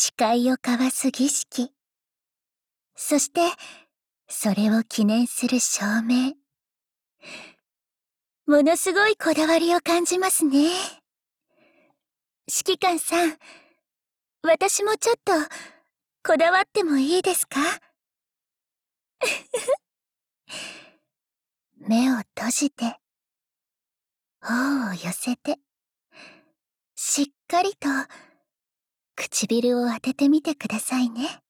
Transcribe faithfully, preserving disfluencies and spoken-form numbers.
誓いを交わす儀式。そして、それを記念する証明。ものすごいこだわりを感じますね。指揮官さん、私もちょっと、こだわってもいいですか？目を閉じて、頬を寄せて、しっかりと、唇を当ててみてくださいね。